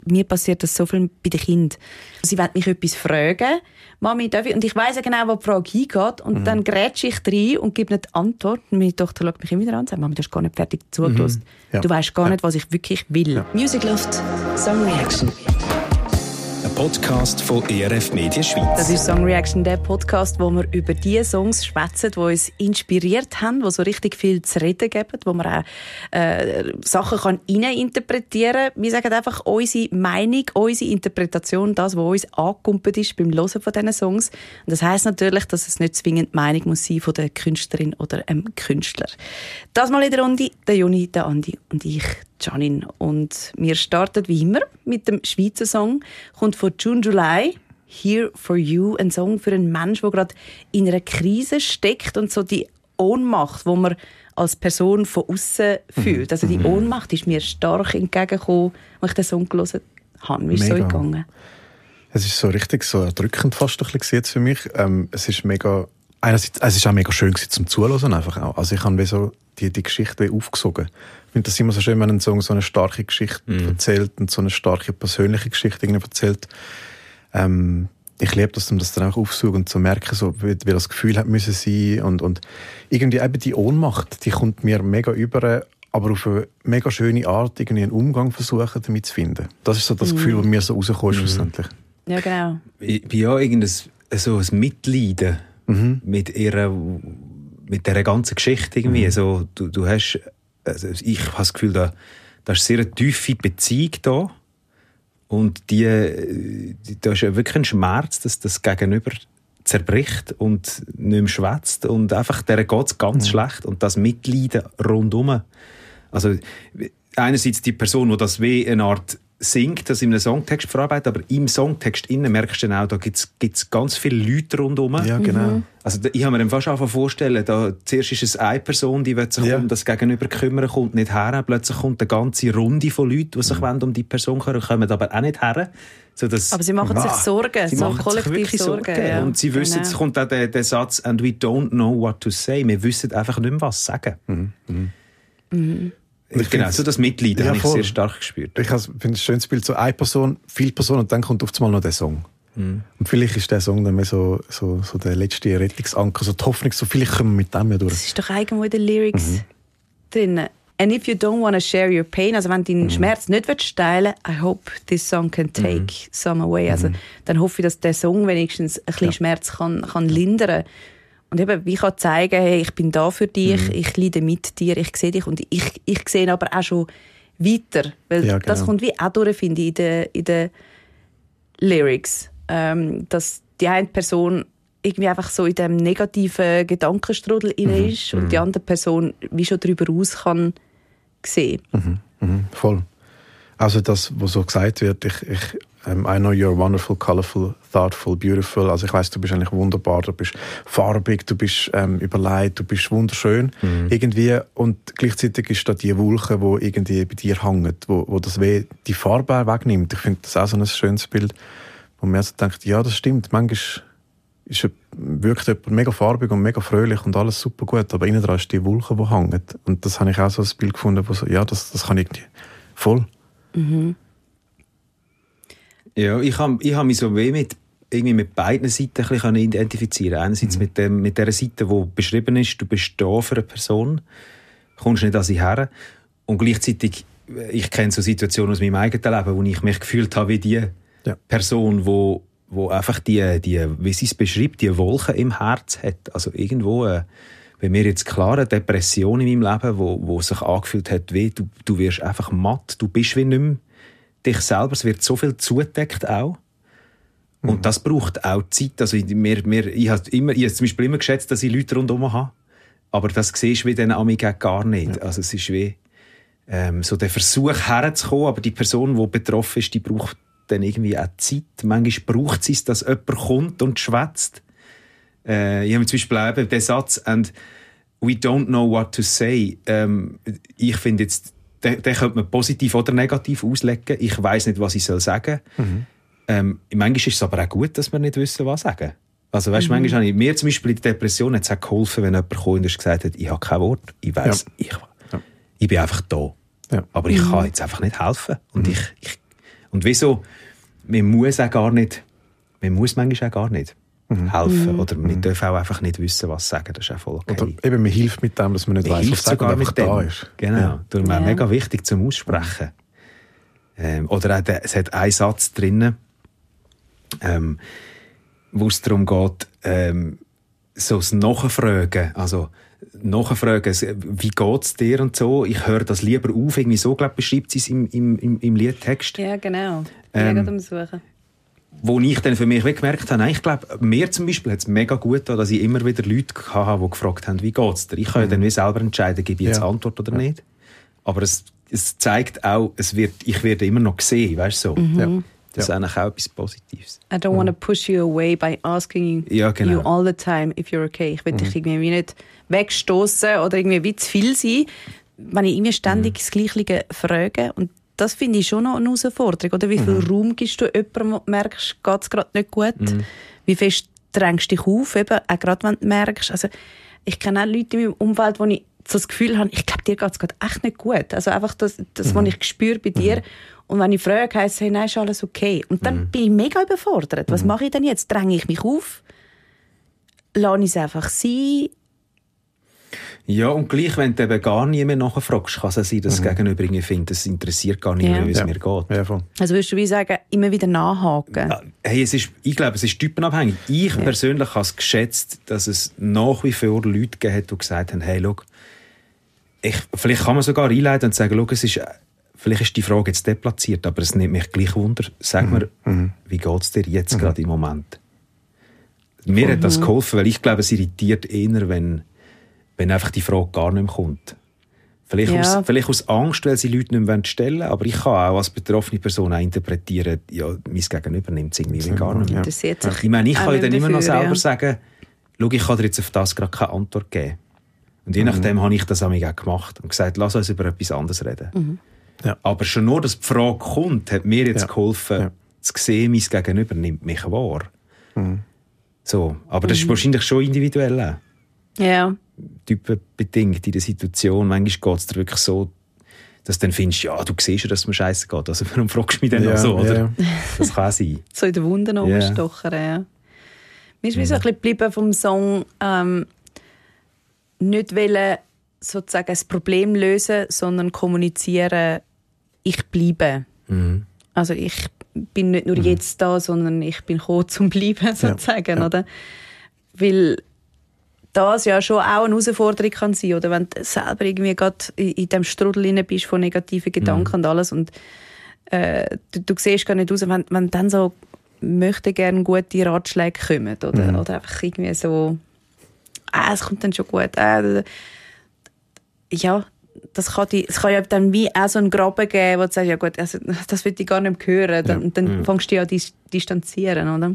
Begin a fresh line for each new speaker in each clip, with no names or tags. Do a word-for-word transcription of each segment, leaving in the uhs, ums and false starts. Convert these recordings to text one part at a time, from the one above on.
mir passiert das so viel bei den Kindern. Sie wollen mich etwas fragen, Mami, darf ich? Und ich weiss ja genau, wo die Frage hingeht. Und mhm. dann grätsche ich rein und gebe nicht die Antwort. Und meine Tochter schaut mich immer wieder an und sagt, Mami, du hast gar nicht fertig zugelassen. Mhm. Ja. Du weisst gar ja. nicht, was ich wirklich will. Ja.
Music Loft Song Reaction. Ein Podcast von E R F Media Schweiz.
Das ist Song Reaction, der Podcast, wo wir über die Songs schwätzen, die uns inspiriert haben, die so richtig viel zu reden geben, wo man auch äh, Sachen kann reininterpretieren kann. Wir sagen einfach unsere Meinung, unsere Interpretation, das, was uns angekumpelt ist beim Hören von diesen Songs. Und das heisst natürlich, dass es nicht zwingend die Meinung muss sein von der Künstlerin oder einem Künstler. Das mal in der Runde, der Juni, der Andi und ich, Janine. Und wir starten wie immer mit dem Schweizer Song. Kommt von June July, «Here for You», ein Song für einen Menschen, der gerade in einer Krise steckt und so die Ohnmacht, die man als Person von außen fühlt. Also die Ohnmacht ist mir stark entgegengekommen, als ich den Song gehört habe. Wie ist es so gegangen?
Es ist so richtig so erdrückend fast ein bisschen für mich. Ähm, es ist mega, einerseits, es ist auch mega schön zum Zuhören einfach auch. Also ich habe wie so die, die Geschichte aufgesogen. Ich finde das immer so schön, wenn ein Song so eine starke Geschichte mm. erzählt und so eine starke persönliche Geschichte irgendwie erzählt. Ähm, ich liebe das, um das dann auch aufzusuchen und zu merken, so, wie, wie das Gefühl hat müssen sein. Und, und irgendwie eben die Ohnmacht, die kommt mir mega über, aber auf eine mega schöne Art irgendwie einen Umgang versuchen, damit zu finden. Das ist so das mm. Gefühl, das mir so rauskommt, mm. schlussendlich.
Ja, genau.
Ich bin ja irgendein so ein Mitleiden mhm. mit ihrer, mit dieser ganzen Geschichte irgendwie. Mhm. So, du, du hast, also ich habe das Gefühl, da, da ist sehr eine tiefe Beziehung da. Und die, die, da ist ja wirklich ein Schmerz, dass das Gegenüber zerbricht und nicht mehr schwätzt. Und einfach, der geht es ganz mhm. schlecht. Und das Mitleiden rundum. Also, einerseits die Person, die das wie eine Art singt, das in einem Songtext verarbeitet, aber im Songtext innen merkst du dann auch, da gibt es ganz viele Leute rundherum.
Ja, genau. Mhm.
Also ich habe mir dann fast angefangen vorstellen, da, zuerst ist es eine Person, die will sich ja. um das Gegenüber kümmern, kommt nicht her, plötzlich kommt eine ganze Runde von Leuten, die sich mhm. um die Person kümmern, kommen aber auch nicht her. So, dass,
aber sie machen wow. sich Sorgen,
sie
so
machen
kollektiv
sich wirklich
Sorgen.
Sorgen.
Ja.
Und sie wissen,
genau.
es kommt auch der, der Satz, «And we don't know what to say». Wir wissen einfach nicht mehr, was sagen.
Mhm. Mhm.
Mhm.
Ich genau, so das Mitleiden ja, habe ich sehr stark gespürt.
Ich finde ein schönes Bild, so eine Person, viele Personen, und dann kommt auf einmal noch der Song. Mm. Und vielleicht ist der Song dann mehr so, so, so der letzte Rettungsanker, so die Hoffnung, so vielleicht kommen wir mit dem ja durch.
Das ist doch irgendwo in den Lyrics mhm. drin. «And if you don't want to share your pain», also wenn du deinen mhm. Schmerz nicht willst teilen, «I hope this song can take mhm. some away». Also dann hoffe ich, dass der Song wenigstens ein bisschen ja. Schmerz kann, kann lindern. Und eben, wie kann zeigen, hey, ich bin da für dich, mhm. ich leide mit dir, ich sehe dich und ich, ich sehe aber auch schon weiter. Weil ja, genau. das kommt wie auch durch, finde ich, in den, in den Lyrics. Ähm, dass die eine Person irgendwie einfach so in diesem negativen Gedankenstrudel mhm. inne ist und mhm. die andere Person wie schon darüber raus kann sehen.
Mhm. Mhm. Voll. Also das, was so gesagt wird, ich, ich Um, I know you're wonderful, colourful, thoughtful, beautiful. Also ich weiss, du bist eigentlich wunderbar, du bist farbig, du bist ähm, überlegt, du bist wunderschön. Mhm. Irgendwie. Und gleichzeitig ist da die Wolke, die irgendwie bei dir hängt, wo, wo das weh die Farbe wegnimmt. Ich finde das auch so ein schönes Bild, wo man so denkt, ja, das stimmt. Manchmal ist, wirkt jemand mega farbig und mega fröhlich und alles super gut, aber innen dran ist die Wolke, die hängt. Und das habe ich auch so ein Bild gefunden, wo so, ja, das, das kann ich irgendwie voll.
Mhm.
Ja, ich habe ich hab mich so weh mit, irgendwie mit beiden Seiten ein bisschen identifizieren. Einerseits mhm. mit, dem, mit der Seite, die beschrieben ist, du bist da für eine Person, kommst nicht an sie her. Und gleichzeitig, ich kenne so Situationen aus meinem eigenen Leben, wo ich mich gefühlt habe wie die ja. Person, wo, wo einfach die, die, wie sie es beschreibt, die Wolke im Herz hat. Also irgendwo, äh, bei mir jetzt klar eine Depression in meinem Leben, wo, wo sich angefühlt hat, wie du, du wirst einfach matt, du bist wie nicht mehr dich selber, es wird so viel zugedeckt auch. Und mhm. das braucht auch Zeit. Also mir, mir, ich habe immer, ich habe zum Beispiel immer geschätzt, dass ich Leute rundherum habe. Aber das siehst du wie dann amigs gar nicht. Ja. Also es ist wie ähm, so der Versuch herzukommen, aber die Person, die betroffen ist, die braucht dann irgendwie auch Zeit. Manchmal braucht sie es, dass jemand kommt und schwätzt. Äh, ich habe zum Beispiel eben den Satz «And we don't know what to say». Ähm, ich finde jetzt, Den, den könnte man positiv oder negativ auslegen. Ich weiss nicht, was ich soll sagen soll. Mhm. Ähm, manchmal ist es aber auch gut, dass wir nicht wissen, was sagen. Also weißt, mhm. manchmal habe ich mir zum Beispiel in der Depression hat's auch geholfen, wenn jemand kam und gesagt hat, ich habe kein Wort, ich weiss, ja. ich, ja. ich bin einfach da. Ja. Aber ich mhm. kann jetzt einfach nicht helfen. Und mhm. ich, ich, Und wieso? Man muss auch gar nicht, man muss manchmal auch gar nicht mhm. helfen. Mhm. Oder man mhm. darf auch einfach nicht wissen, was sagen. Das ist auch voll okay.
Oder eben, man hilft mit dem, dass man nicht man weiss, was sagen, und einfach da ist.
Genau. Ja. Darum ja. mega wichtig zum Aussprechen. Ähm, oder auch der, es hat einen Satz drinnen, ähm, wo es darum geht, ähm, so das Nachfragen, also Nachfragen, wie geht es dir und so. Ich höre das lieber auf, irgendwie so, glaube ich, beschreibt sie es im, im, im, im Liedtext.
Ja, genau. Ich
ähm,
bin am Suchen.
Wo ich dann für mich gemerkt habe, ich glaube, mir zum Beispiel hat es mega gut getan, dass ich immer wieder Leute hatte, die gefragt haben, wie geht es dir? Ich kann mhm. ja dann wie selber entscheiden, gebe ich jetzt ja. Antwort oder ja. nicht. Aber es, es zeigt auch, es wird, ich werde immer noch gesehen, weißt du so.
Mhm. Ja.
Das
ja.
ist eigentlich auch etwas Positives.
I don't want to push you away by asking
ja, genau.
you all the time if you're okay. Ich will mhm. dich irgendwie nicht wegstoßen oder irgendwie wie zu viel sein, wenn ich immer ständig mhm. das Gleiche frage. Und das finde ich schon noch eine Herausforderung. Oder wie viel mhm. Raum gibst du jemandem, wo du merkst, geht es gerade nicht gut? Mhm. Wie fest drängst du dich auf, eben, auch gerade wenn du merkst. Also, ich kenne auch Leute in meinem Umfeld, wo ich so das Gefühl habe, ich glaube, dir geht es gerade echt nicht gut. Also einfach das, das mhm. was ich spüre bei dir. Mhm. Und wenn ich frage, heisst es, hey, nein, ist alles okay. Und dann mhm. bin ich mega überfordert. Was mhm. mache ich denn jetzt? Dränge ich mich auf? Lasse ich es einfach sein?
Ja, und gleich, wenn du eben gar nie mehr nachfragst, kann es sein, dass mhm. das Gegenüber irgendwie findet, es interessiert gar nicht ja. mehr, wie es ja. mir geht.
Ja, voll.
Also würdest du wie sagen, immer wieder nachhaken?
Ja, hey, es ist, ich glaube, es ist typenabhängig. Ich ja. persönlich habe es geschätzt, dass es nach wie vor Leute gegeben hat, die gesagt haben, hey, schau, ich, vielleicht kann man sogar einleiten und sagen, schau, es ist, vielleicht ist die Frage jetzt deplatziert, aber es nimmt mich gleich Wunder. Sag mhm. mir, mhm. wie geht es dir jetzt mhm. gerade im Moment? Mir mhm. hat das geholfen, weil ich glaube, es irritiert eher, wenn wenn einfach die Frage gar nicht mehr kommt. Vielleicht, ja. aus, vielleicht aus Angst, weil sie Leute nicht mehr stellen wollen, aber ich kann auch als betroffene Person auch interpretieren, ja, mein Gegenüber nimmt es irgendwie ja. gar nicht mehr.
Ja.
Ich meine, ich kann ja dann immer noch selber ja. sagen, schau, ich kann dir jetzt auf das gerade keine Antwort geben. Und je mhm. nachdem habe ich das auch gemacht und gesagt, lass uns über etwas anderes reden. Mhm. Ja. Aber schon nur, dass die Frage kommt, hat mir jetzt ja. geholfen, ja. zu sehen, mein Gegenüber nimmt mich wahr. Mhm. So. Aber das mhm. ist wahrscheinlich schon individuell.
Ja.
Typenbedingt in der Situation. Manchmal geht es dir wirklich so, dass du dann findest, ja, du siehst ja, dass es mir scheiße geht. Also warum fragst du mich denn
ja,
noch so? Oder?
Ja.
Das kann sein.
So in den Wunden yeah. rumstochern, ja. Mir ist wie so ein bisschen geblieben vom Song, ähm, nicht wollen, sozusagen das Problem lösen, sondern kommunizieren, ich bleibe. Mhm. Also ich bin nicht nur mhm. jetzt da, sondern ich bin gekommen zum Bleiben, sozusagen, ja. oder? Weil das ja schon auch eine Herausforderung kann sein, oder? Wenn du selber irgendwie gerade in, in dem Strudel drin bist von negativen Gedanken mhm. und alles und äh, du, du siehst gar nicht raus, wenn, wenn dann so möchte gerne gute Ratschläge kommen, oder? Mhm. Oder einfach irgendwie so, ah, es kommt dann schon gut, ah, ja, das kann, die, es kann ja dann wie auch so einen Graben geben, wo du sagst, ja gut, also, das will ich gar nicht mehr hören, dann, ja. dann mhm. fängst du ja an dis- distanzieren, oder?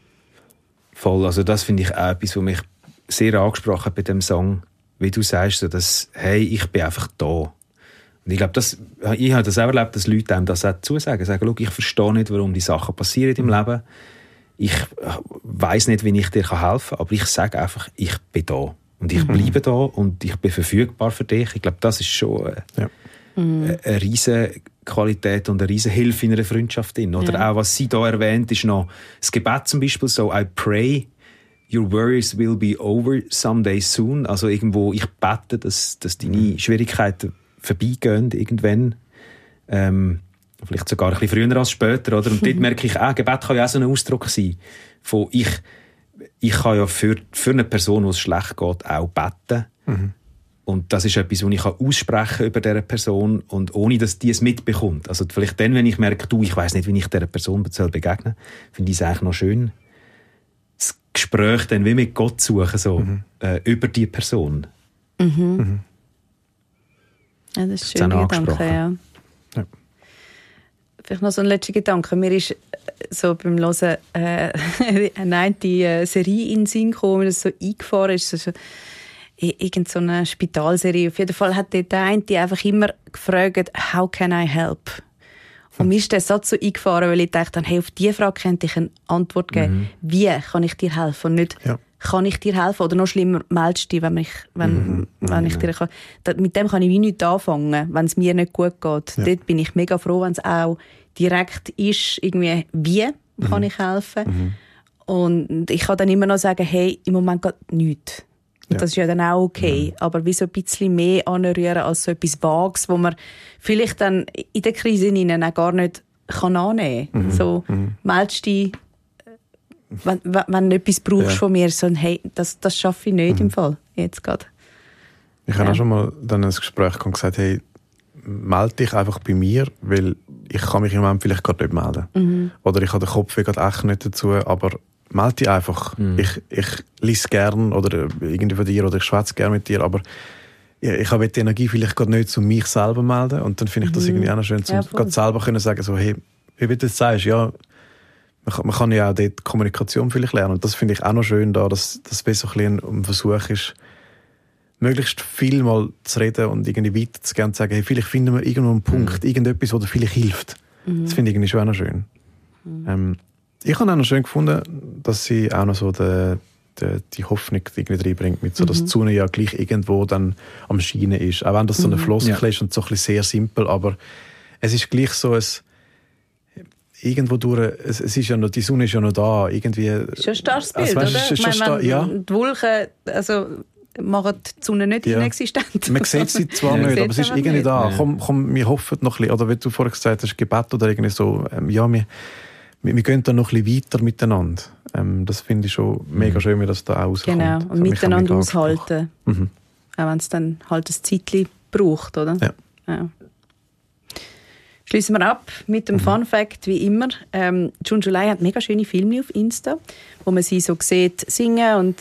Voll, also das finde ich auch etwas, was mich sehr angesprochen hat bei dem Song, wie du sagst, so dass, hey, ich bin einfach da. Und ich glaube, das, ich habe das auch erlebt, dass Leute einem das auch zusagen, sagen, schau, ich verstehe nicht, warum die Sachen passieren im Leben. Ich weiss nicht, wie ich dir helfen kann, aber ich sage einfach, ich bin da. Und ich mhm. bleibe da und ich bin verfügbar für dich. Ich glaube, das ist schon eine, ja. eine, eine riesige Qualität und eine riesige Hilfe in einer Freundschaft. Oder ja. auch, was sie da erwähnt, ist noch das Gebet zum Beispiel so, I pray, your worries will be over someday soon. Also irgendwo, ich bete, dass, dass deine Schwierigkeiten vorbeigehen irgendwann. Ähm, vielleicht sogar ein bisschen früher als später. Oder? Und dort merke ich auch, Gebet kann ja auch so ein Ausdruck sein. Von ich, ich kann ja für, für eine Person, die es schlecht geht, auch beten. Mhm. Und das ist etwas, was ich aussprechen kann über diese Person und ohne, dass die es mitbekommt. Also vielleicht dann, wenn ich merke, du, ich weiss nicht, wie ich dieser Person begegnen soll, finde ich es eigentlich noch schön, das Gespräch dann wie mit Gott suchen, so, mhm. äh, über die Person.
Mhm. Mhm. Ja, das ist ein schöner Gedanke, ja. ja. Vielleicht noch so ein letzter Gedanke. Mir ist so beim Hören äh, eine äh, Serie in den Sinn gekommen, das so eingefahren ist. So, irgend so eine Spitalserie. Auf jeden Fall hat der eine die einfach immer gefragt, how can I help? Und mir ist der Satz so eingefahren, weil ich dachte, hey, auf diese Frage könnte ich eine Antwort geben. Mhm. Wie kann ich dir helfen? Und nicht, ja. kann ich dir helfen? Oder noch schlimmer, meldest du dich, wenn ich, wenn, mhm. wenn ich dir kann. Mit dem kann ich wie nichts anfangen, wenn es mir nicht gut geht. Ja. Dort bin ich mega froh, wenn es auch direkt ist, irgendwie, wie kann ich helfen.
Mhm.
Und ich kann dann immer noch sagen, hey, im Moment geht nichts. Und
Ja.
das ist ja dann auch okay.
Mhm.
Aber wie so ein bisschen mehr anrühren als so etwas Vages, wo man vielleicht dann in der Krise hinein auch gar nicht kann annehmen kann.
Mhm.
So,
Mhm.
meldest dich, wenn, wenn, wenn du etwas brauchst
Ja.
von mir, so, hey, das, das schaffe ich nicht
Mhm.
im Fall. Jetzt gerade.
Ich habe
Ja.
auch schon mal dann ein Gespräch gehabt und gesagt, hey, melde dich einfach bei mir, weil ich kann mich im Moment vielleicht gerade nicht melden.
Mhm.
Oder ich habe den Kopf gerade echt nicht dazu, aber melde dich einfach.
Mhm.
Ich, ich lese gern oder irgendwie von dir oder ich schwätze gern mit dir, aber ja, ich habe die Energie vielleicht gerade nicht, um mich selber melden und dann finde ich das
Mhm.
irgendwie auch noch schön, um
Ja, voll.
gerade selber können sagen, so, hey, wie du das sagst, ja, man kann, man kann ja auch dort Kommunikation vielleicht lernen und das finde ich auch noch schön da, dass das so ein bisschen ein Versuch ist, möglichst viel mal zu reden und irgendwie weiterzugehen und zu sagen, hey, vielleicht finden wir irgendwo einen Punkt,
Mhm.
irgendetwas, das dir vielleicht hilft.
Mhm.
Das finde ich irgendwie schon auch noch schön.
Mhm.
Ähm, ich habe auch noch schön gefunden, dass sie auch noch so die, die, die Hoffnung irgendwie reinbringt, mit so, dass
Mhm.
die Sonne ja gleich irgendwo dann am Scheinen ist. Auch wenn das so eine
Mhm.
Floskel
Ja.
ist und so ein bisschen sehr simpel, aber es ist gleich so ein irgendwo durch, es, es ist ja noch, die Sonne ist ja noch da, irgendwie.
Das ist ein starkes
Also,
Bild,
weißt du,
oder?
es ist
Ich
schon
meine,
star-
wenn
ja.
die Wolken, also, machen die Sonne nicht
Ja.
inexistent.
Man sieht sie zwar
Ja.
nicht, aber es ist
Sieht's
irgendwie
einfach
da.
nicht.
Komm, komm, wir hoffen noch ein bisschen. Oder wie du vorher gesagt hast, Gebet oder irgendwie so. Ähm, ja, wir, wir, wir gehen da noch ein bisschen weiter miteinander. Ähm, das finde ich schon mega schön, wie das da auch rauskommt.
Genau,
Das
und
hat mich auch
miteinander
mega angesprochen.
aushalten.
Mhm.
Auch wenn es dann halt ein Zeitchen braucht, oder?
Ja.
Ja. Schließen wir ab mit dem
Mhm.
Fun Fact, wie immer. Ähm, June July hat mega schöne Filme auf Insta, wo man sie so sieht singen und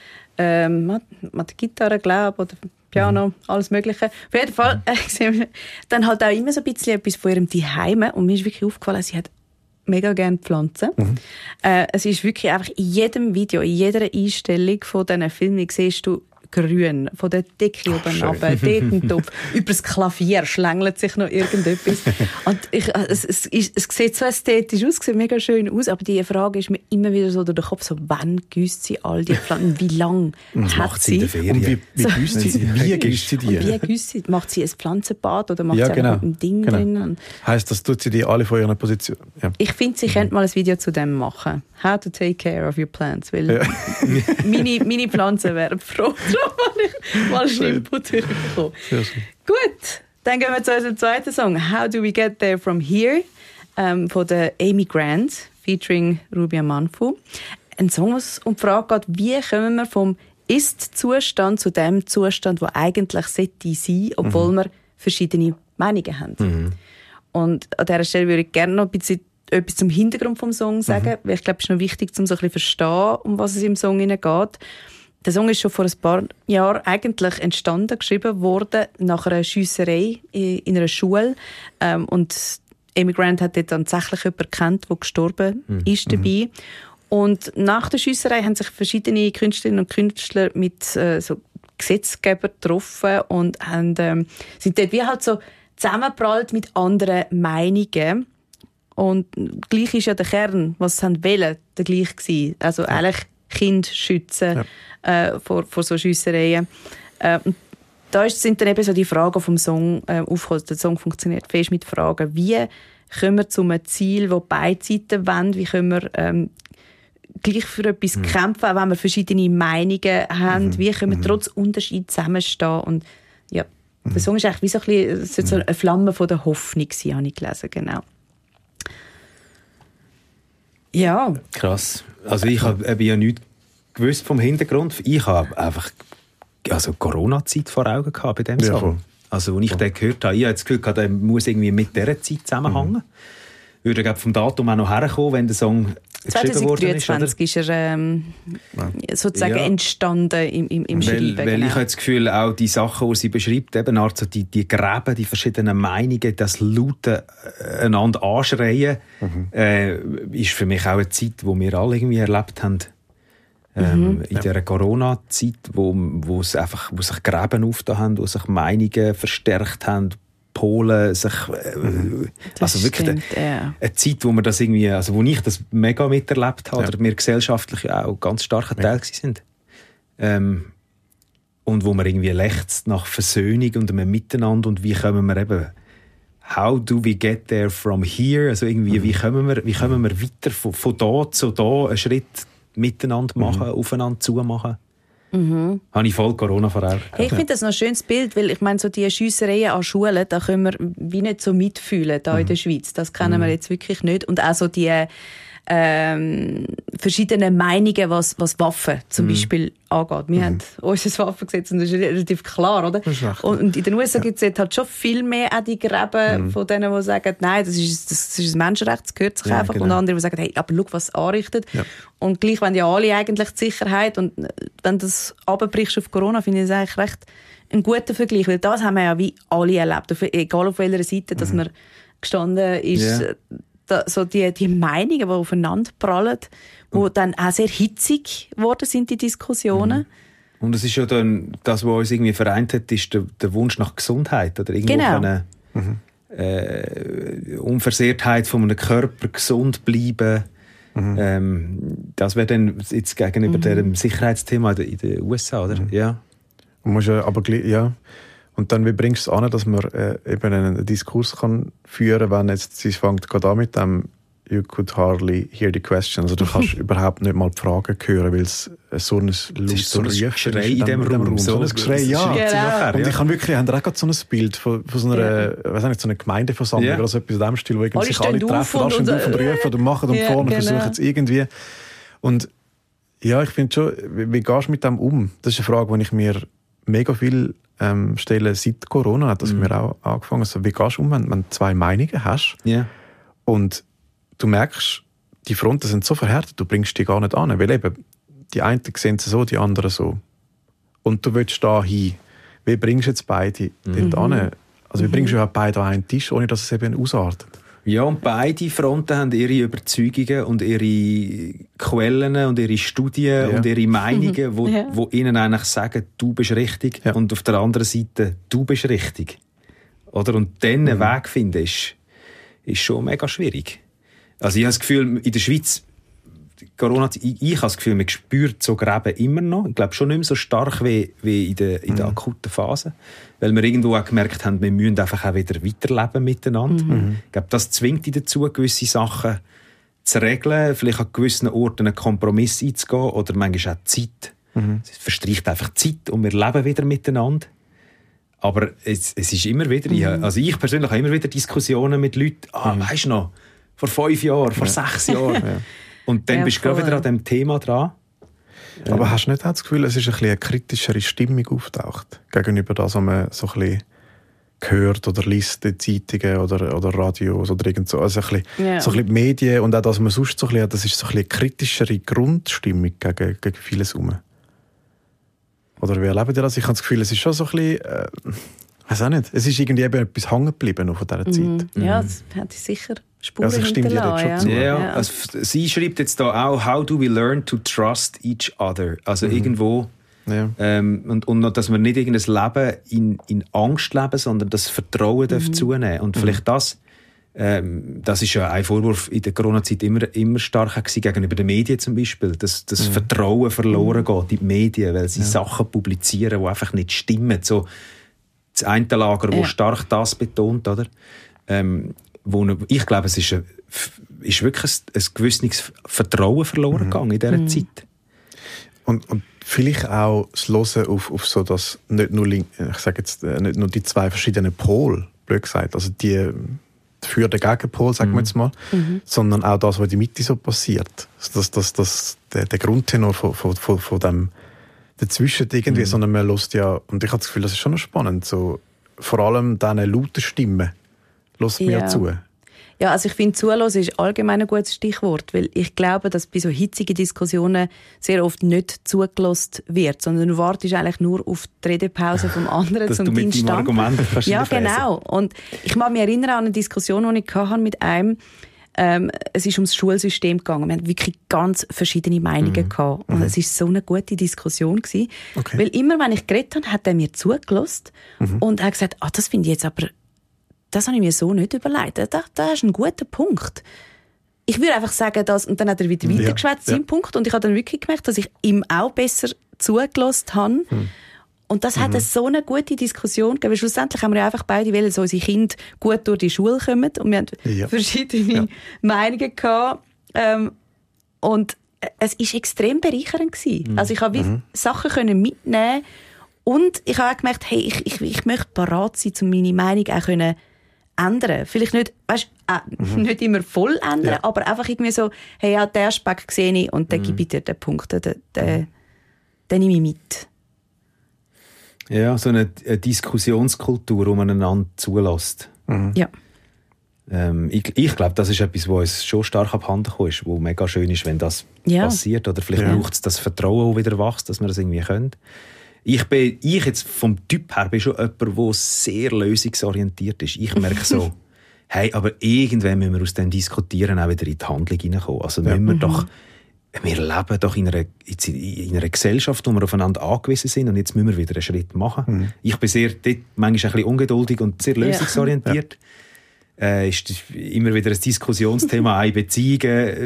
ähm, mit, mit der Gitarre, glaube oder Piano,
Mhm.
alles Mögliche. Auf jeden Fall äh, sehen wir dann halt auch immer so ein bisschen etwas von ihrem Zuhause. Und mir ist wirklich aufgefallen, sie hat mega gerne Pflanzen.
Mhm.
Äh, es ist wirklich einfach in jedem Video, in jeder Einstellung von diesen Filmen siehst du grün, von der Decke oben
schön.
runter, dort ein Topf. Über das Klavier schlängelt sich noch irgendetwas. Und ich, es, es, es, es sieht so ästhetisch aus, es sieht mega schön aus, aber die Frage ist mir immer wieder so durch den Kopf, so, wann gießt sie all die Pflanzen, wie lange
Was
hat
macht sie in der
sie?
Ferien?
Und wie, wie
So.
gießt sie, wie gießt sie die?
Und wie gießt sie? Macht sie ein Pflanzenbad oder macht
Ja,
sie
genau.
einfach mit einem Ding
Genau.
drin? Und
Heisst, das tut sie die alle von ihrer Position? Ja.
ich finde, sie könnte mal ein Video zu dem machen. How to take care of your plants. Weil
Ja.
meine, meine Pflanzen wären froh drum, wenn ich mal einen Input bekomme.
Sehr schön.
Gut, dann gehen wir zu unserem zweiten Song. How Do We Get There From Here? Ähm, von der Amy Grant, featuring Ruby Amanfu. Ein Song, wo es um die Frage geht, wie kommen wir vom Ist-Zustand zu dem Zustand, der eigentlich sollte sein, obwohl
Mhm.
wir verschiedene Meinungen haben. Und an dieser Stelle würde ich gerne noch ein bisschen etwas zum Hintergrund vom Song sagen,
Mhm.
weil ich glaube, es ist noch wichtig, um so ein bisschen zu verstehen, um was es im Song geht. Der Song ist schon vor ein paar Jahren eigentlich entstanden, geschrieben worden nach einer Schiesserei in einer Schule. Ähm, und Amy Grant hat dort tatsächlich jemanden gekannt, der gestorben ist dabei. Und nach der Schiesserei haben sich verschiedene Künstlerinnen und Künstler mit äh, so Gesetzgebern getroffen und haben, ähm, sind dort wie halt so zusammengeprallt mit anderen Meinungen. Und gleich ist ja der Kern, was sie wollen, der gleich gewesen. Also ja. eigentlich Kinder schützen ja. äh, vor, vor so Schiessereien. Äh, und da ist, sind dann eben so die Fragen vom Song äh, aufgekommen. Der Song funktioniert fest mit Fragen. Wie kommen wir zu einem Ziel, das beide Seiten wollen? Wie können wir ähm, gleich für etwas mhm. kämpfen, auch wenn wir verschiedene Meinungen haben? Mhm. Wie können wir trotz Unterschied zusammenstehen? Und ja, mhm. der Song ist eigentlich wie so ein bisschen, es soll so eine Flamme von der Hoffnung sein, habe ich gelesen, genau. Ja.
Krass. Also ich habe ja nichts gewusst vom Hintergrund. Ich habe einfach also Corona-Zeit vor Augen gehabt bei dem
ja,
Song.
voll.
Also als ich den gehört habe, ich habe das Gefühl gehabt, der muss irgendwie mit dieser Zeit zusammenhängen. Mhm. Würde glaube vom Datum auch noch herkommen, wenn der Song geschrieben worden ist.
zwanzig dreiundzwanzig ist er ähm, sozusagen
ja.
entstanden im, im, im
weil,
Schreiben.
Weil
genau.
ich habe das Gefühl, auch die Sachen, die sie beschreibt, eben also die, die Gräben, die verschiedenen Meinungen, das laute einander anschreien, mhm. äh, ist für mich auch eine Zeit, die wir alle irgendwie erlebt haben. Ähm, mhm. In ja. dieser Corona-Zeit, wo, wo, es einfach, wo sich Gräben aufgetan haben, wo sich Meinungen verstärkt haben, Polen sich, äh, mhm. also wirklich
stimmt,
eine,
ja.
eine Zeit, wo wir das irgendwie, also wo ich das mega miterlebt habe, ja. oder wir gesellschaftlich auch ganz starker Teil ja. sind. Ähm, und wo man irgendwie lechzt nach Versöhnung und einem Miteinander und wie kommen wir eben how do we get there from here? Also irgendwie, mhm. wie kommen wir, wie kommen wir weiter von, von da zu da einen Schritt miteinander machen, mhm. aufeinander zu machen? Mhm. Habe ich voll Corona vor Augen.
Hey, ich finde das noch ein schönes Bild, weil ich meine, so die Schiessereien an Schulen, da können wir wie nicht so mitfühlen da mhm. in der Schweiz. Das kennen mhm. wir jetzt wirklich nicht. Und auch so die ähm, verschiedenen Meinungen, was, was Waffen zum mhm. Beispiel angeht. Wir mhm. haben unser Waffengesetz und das ist relativ klar, oder? Und in den U S A ja. gibt es jetzt halt schon viel mehr auch die Gräben mhm. von denen, die sagen, nein, das ist, das ist ein Menschenrecht, das gehört sich ja, einfach. Genau. Und andere, die sagen, hey, aber schau, was es anrichtet. Ja. Und gleich wollen ja alle eigentlich die Sicherheit. Und wenn du das runterbrichst auf Corona, finde ich das eigentlich recht ein guter Vergleich. Weil das haben wir ja wie alle erlebt. Egal auf welcher Seite, dass mhm. man gestanden ist. Ja. Da, so die, die Meinungen, die aufeinander prallen, die mhm. dann auch sehr hitzig geworden sind, die Diskussionen.
Mhm. Und es ist ja dann, das, was uns irgendwie vereint hat, ist der, der Wunsch nach Gesundheit. Oder irgendwo
genau.
eine mhm. äh, Unversehrtheit von einem Körper, gesund bleiben. Mhm. Ähm, das wäre dann jetzt gegenüber mhm. dem Sicherheitsthema in den in den U S A, oder?
Mhm.
Ja.
Und musst ja, aber ja. Und dann, wie bringst du es an, dass man äh, eben einen Diskurs kann führen kann, wenn jetzt, sie fängt gerade an mit dem «You could hardly hear the question». Also du kannst überhaupt nicht mal die Fragen hören, weil es so ein lautes
so ein Geschrei in dem Raum. Raum.
So ein Geschrei, ja.
Genau.
Und ich habe wirklich, haben auch gerade so ein Bild von, von so einer, ja. weiß nicht, so einer Gemeindeversammlung
ja.
oder so etwas in dem Stil, wo irgendwie
alle
sich alle treffen,
und,
und, und, und
äh,
rufen und machen und ja, fahren und genau. versuchen es irgendwie. Und ja, ich finde schon, wie, wie gehst du mit dem um? Das ist eine Frage, die ich mir mega viel Ähm, stellen seit Corona, hat das mm. mir auch angefangen. Also, wie gehst du um, wenn, wenn du zwei Meinungen hast
yeah.
und du merkst, die Fronten sind so verhärtet, du bringst die gar nicht an, weil eben die einen sehen es so, die anderen so. Und du willst da hin. Wie bringst du jetzt beide mm. dort an? Also wie bringst du überhaupt beide an einen Tisch, ohne dass es eben ausartet?
Ja, und beide Fronten haben ihre Überzeugungen und ihre Quellen und ihre Studien ja. und ihre Meinungen, wo, ja. wo ihnen eigentlich sagen, du bist richtig ja. und auf der anderen Seite, du bist richtig. Oder? Und dann einen mhm. Weg finden, ist, ist schon mega schwierig. Also ich habe das Gefühl, in der Schweiz, Corona, ich, ich habe das Gefühl, man spürt so Gräben immer noch. Ich glaube schon nicht mehr so stark wie, wie in der, in der mhm. akuten Phase. Weil wir irgendwo auch gemerkt haben, wir müssen einfach auch wieder weiterleben miteinander. Mhm. Ich glaube, das zwingt dich dazu, gewisse Sachen zu regeln, vielleicht an gewissen Orten einen Kompromiss einzugehen oder manchmal auch Zeit. Mhm. Es verstreicht einfach Zeit und wir leben wieder miteinander. Aber es, es ist immer wieder, mhm. also ich persönlich habe immer wieder Diskussionen mit Leuten, ah, mhm. weisst du noch, vor fünf Jahren, vor ja. sechs Jahren. Ja. Und dann ja, bist du gerade wieder an diesem Thema dran.
Aber ja. hast du nicht das Gefühl, es ist ein bisschen eine kritischere Stimmung auftaucht gegenüber das, was man so ein bisschen hört oder liest in Zeitungen oder, oder Radios oder irgend so. Also ein bisschen, ja. so ein bisschen Medien und auch das, was man sonst so ein bisschen, das ist so ein bisschen eine kritischere Grundstimmung gegen, gegen vieles herum. Oder wie erlebt ihr das? Ich habe das Gefühl, es ist schon so ein bisschen, äh, ich weiß auch nicht, es ist irgendwie eben etwas hängen geblieben von dieser Zeit.
Mhm. Ja, das hat sicher Spuren
also
hinterlassen.
Ja. Schon
ja. Ja. Also, sie schreibt jetzt da auch, how do we learn to trust each other? Also mhm. irgendwo, ja. ähm, und, und dass wir nicht irgendein Leben in, in Angst leben, sondern das Vertrauen mhm. zunehmen. Und vielleicht mhm. das, ähm, das ist ja ein Vorwurf in der Corona-Zeit immer, immer stark gewesen, gegenüber den Medien zum Beispiel, dass das mhm. Vertrauen verloren mhm. geht in die Medien, weil sie ja. Sachen publizieren, die einfach nicht stimmen. So das eine Lager, das ja. stark das betont, oder? Ähm, wo ich glaube, es ist, ein, ist wirklich ein, ein gewisses Vertrauen verloren gegangen mhm. in dieser mhm. Zeit.
Und, und vielleicht auch das Hören auf, auf so das, nicht nur, ich sage jetzt, nicht nur die zwei verschiedenen Pole, blöd gesagt, also die für den Gegenpol, sagen mhm. wir jetzt mal, mhm. sondern auch das, was in der Mitte so passiert. Das, das, das, der, der Grundtenor von, von, von, von dem dazwischen irgendwie, mhm. sondern man hört ja, und ich habe das Gefühl, das ist schon noch spannend, so, vor allem diese lauten Stimmen hört man ja. ja zu.
Ja, also ich finde, zuhören ist allgemein ein gutes Stichwort, weil ich glaube, dass bei so hitzigen Diskussionen sehr oft nicht zugelassen wird, sondern du wartest eigentlich nur auf die Redepause vom anderen,
dass
um
du mit
deinen
deinem Argument kannst
Ja, genau. Und ich mag mich erinnern an eine Diskussion, die ich hatte mit einem, ähm, es ist ums Schulsystem gegangen. Wir hatten wirklich ganz verschiedene Meinungen mhm. gehabt. Und mhm. es war so eine gute Diskussion gewesen. Okay. Weil immer, wenn ich geredet habe, hat er mir zugelassen mhm. und hat gesagt, ah, das finde ich jetzt aber, das habe ich mir so nicht überlegt. Da, da ist ein guter Punkt. Ich würde einfach sagen, dass, und dann hat er wieder weitergeschwätzt, ja. seinen ja. Punkt. Und ich habe dann wirklich gemerkt, dass ich ihm auch besser zugelassen habe. Mhm. Und das mhm. hat so eine gute Diskussion gegeben. Schlussendlich haben wir ja einfach beide wollen, dass unsere Kinder gut durch die Schule kommen. Und wir hatten ja. verschiedene ja. Meinungen gehabt. Ähm, und es war extrem bereichernd gewesen. Mhm. Also ich konnte mhm. Sachen können mitnehmen und ich habe auch gemerkt, hey, ich, ich, ich möchte parat sein, um meine Meinung auch können ändern. Vielleicht nicht, weißt, äh, mhm. nicht immer voll ändern, ja. aber einfach irgendwie so, hey, ja, den Aspekt sehe ich und dann mhm. gebe ich dir den Punkt, den, den, den, den nehme ich mit.
Ja, so eine, eine Diskussionskultur, wo man einander zulässt.
Mhm. Ja.
Ähm, ich ich glaube, das ist etwas, was uns schon stark abhanden gekommen ist, wo mega schön ist, wenn das ja. passiert. Oder vielleicht ja. braucht es das Vertrauen auch wieder wächst, dass wir das irgendwie können. Ich bin, ich jetzt vom Typ her bin schon jemand, der sehr lösungsorientiert ist. Ich merke so, hey, aber irgendwann müssen wir aus dem Diskutieren auch wieder in die Handlung hineinkommen. Also ja. müssen wir mhm. doch, wir leben doch in einer, in einer Gesellschaft, wo wir aufeinander angewiesen sind und jetzt müssen wir wieder einen Schritt machen. Mhm. Ich bin sehr, dort manchmal ein bisschen ungeduldig und sehr lösungsorientiert. Ja. Äh, ist immer wieder ein Diskussionsthema, eine Beziehung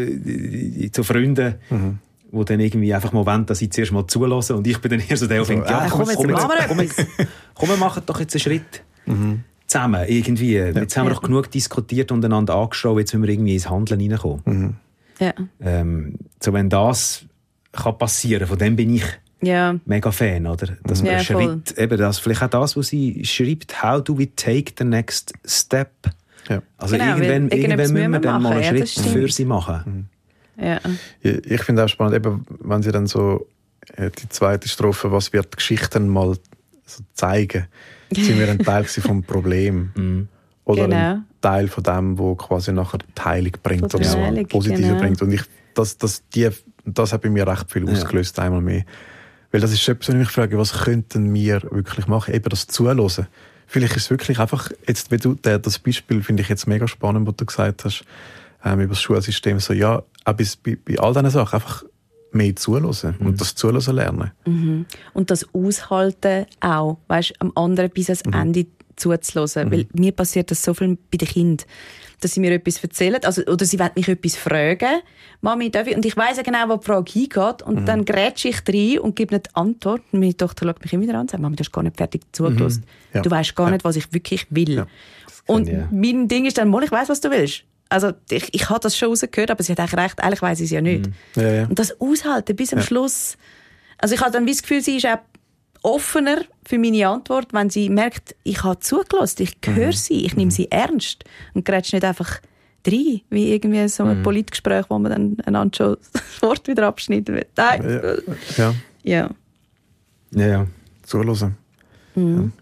äh, zu Freunden, mhm. wo dann irgendwie einfach mal wollen, dass ich zuerst mal zulasse und ich bin dann eher so der, der denkt, ja, komm, komm, komm, komm, komm, wir machen doch jetzt einen Schritt mhm. zusammen, irgendwie. Ja. Jetzt haben wir doch genug diskutiert und einander angeschaut, jetzt müssen wir irgendwie ins Handeln reinkommen. Mhm. Ja. Ähm, so, wenn das kann passieren, von dem bin ich ja. mega Fan, oder? Dass man ja, einen Schritt, eben das, vielleicht auch das, was sie schreibt, how do we take the next step? Ja. Also genau, irgendwann, irgendwann müssen wir dann mal einen ja, Schritt für sie machen.
Mhm. Ja. Ich finde auch spannend, eben, wenn sie dann so die zweite Strophe, was wird die Geschichten mal so zeigen, sind wir ein Teil vom Problem. Mhm. Oder genau. ein Teil von dem, wo quasi nachher die Heilung bringt oder so Positives genau. bringt. Und ich, das, das, die, das hat bei mir recht viel ausgelöst, ja. einmal mehr. Weil das ist etwas, wenn ich mich frage, was könnten wir wirklich machen? Eben das Zuhören. Vielleicht ist es wirklich einfach, jetzt, wie du, der, das Beispiel finde ich jetzt mega spannend, was du gesagt hast, ähm, über das Schulsystem, so, ja, auch bei, bei, bei all diesen Sachen einfach mehr zuhören mhm. und das Zuhören lernen. Mhm.
Und das Aushalten auch, weißt, am anderen bis ans mhm. Ende zuzuhören. Mhm. Weil mir passiert das so viel bei den Kindern, dass sie mir etwas erzählen, also, oder sie wollen mich etwas fragen. Mami, darf ich? Und ich weiss ja genau, wo die Frage hingeht. Und mhm. dann grätsche ich rein und gebe nicht die Antwort. Und meine Tochter schaut mich immer wieder an und sagt, Mami, du hast gar nicht fertig zugelassen. Mhm. Ja. Du weisst gar ja. nicht, was ich wirklich will. Ja. Und ja. mein Ding ist dann, mal, ich weiss, was du willst. Also, ich, ich habe das schon rausgehört, aber sie hat eigentlich recht, eigentlich weiss ich es ja nicht. Mhm. Ja, ja. Und das Aushalten bis zum ja. Schluss. Also, ich habe dann das Gefühl, sie ist auch offener für meine Antwort, wenn sie merkt, ich habe zugelassen, ich höre mhm. sie, ich nehme mhm. sie ernst und grätsche nicht einfach rein, wie irgendwie so ein mhm. Politgespräch, wo man dann einander schon das Wort wieder abschneiden will. Nein.
Ja.
Ja.
Ja, ja. Zuhören.
Mhm. Ja.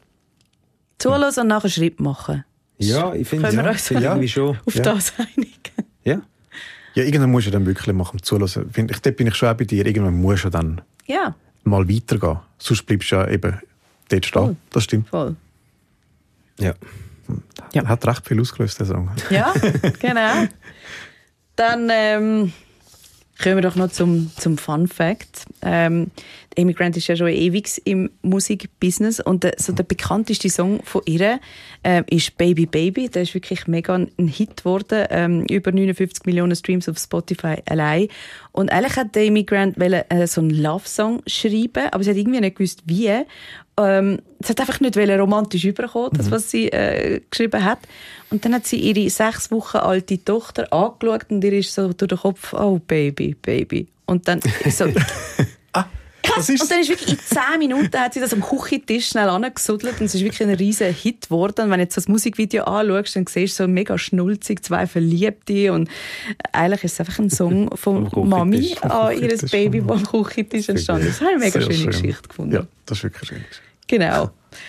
Zuhören und nachher Schritt machen.
Ja, ich finde,
ja,
ja,
uns
irgendwie schon.
Auf
ja.
das einigen.
Ja.
Ja, irgendwann musst du dann wirklich machen, zuhören. Find ich, dort bin ich schon auch bei dir. Irgendwann musst du dann
ja.
mal weitergehen. Sonst bleibst du ja eben dort stehen.
Voll.
Das stimmt.
Voll.
Ja.
ja. Hat recht viel ausgelöst, der Song.
Ja, genau. Dann ähm, kommen wir doch noch zum, zum Fun Fact. Ähm, Amy Grant ist ja schon ewig im Musikbusiness und der, so der bekannteste Song von ihr äh, ist «Baby Baby». Der ist wirklich mega ein Hit geworden. Ähm, über neunundfünfzig Millionen Streams auf Spotify allein. Und eigentlich hat Amy Grant wollte, äh, so einen Love-Song schreiben, aber sie hat irgendwie nicht gewusst, wie. Ähm, sie hat einfach nicht romantisch überkommen, das, was sie äh, geschrieben hat. Und dann hat sie ihre sechs Wochen alte Tochter angeschaut und ihr ist so durch den Kopf «Oh, Baby, Baby». Und dann so...
Das ist
und dann ist wirklich in zehn Minuten hat sie das am Küchentisch schnell angesudelt und es ist wirklich ein riesen Hit geworden. Und wenn du jetzt das Musikvideo anschaust, dann siehst du so mega schnulzig, zwei Verliebte und eigentlich ist es einfach ein Song von Mami an ihr Baby, das am Küchentisch entstanden ist. Das habe ich eine mega schöne schön. Geschichte gefunden.
Ja, das ist wirklich schön.
Genau.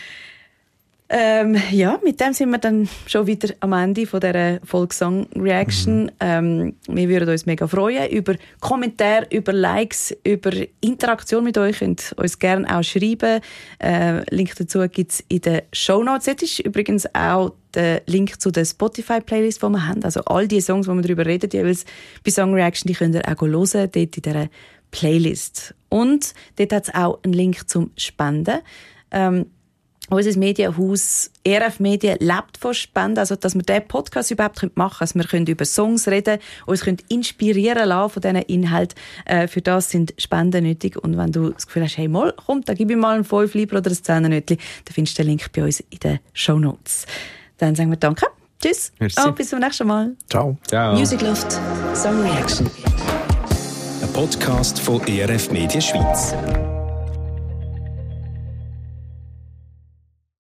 Ähm, ja, mit dem sind wir dann schon wieder am Ende von dieser Folksong-Reaction. Mhm. Ähm, wir würden uns mega freuen über Kommentare, über Likes, über Interaktion mit euch. Ihr könnt uns gerne auch schreiben. Äh, Link dazu gibt es in den Shownotes. Jetzt ist übrigens auch der Link zu der Spotify-Playlist, die wir haben. Also all die Songs, die wir darüber reden, jeweils bei Song Reaction, die könnt ihr auch hören, dort in dieser Playlist. Und dort hat es auch einen Link zum Spenden. Ähm, Unser Medienhaus E R F Medien lebt von Spenden, also dass wir diesen Podcast überhaupt machen können. Also wir können über Songs reden, uns können inspirieren lassen von diesen Inhalten. Äh, für das sind Spenden nötig. Und wenn du das Gefühl hast, hey, mal, komm, da gib ich mal einen fünf Lieber oder ein Zehner-Nötchen, dann findest du den Link bei uns in den Shownotes. Dann sagen wir Danke, tschüss, und bis zum nächsten Mal.
Ciao.
Ciao.
Music Loft, Song Reaction.
Ein Podcast von E R F Media Schweiz.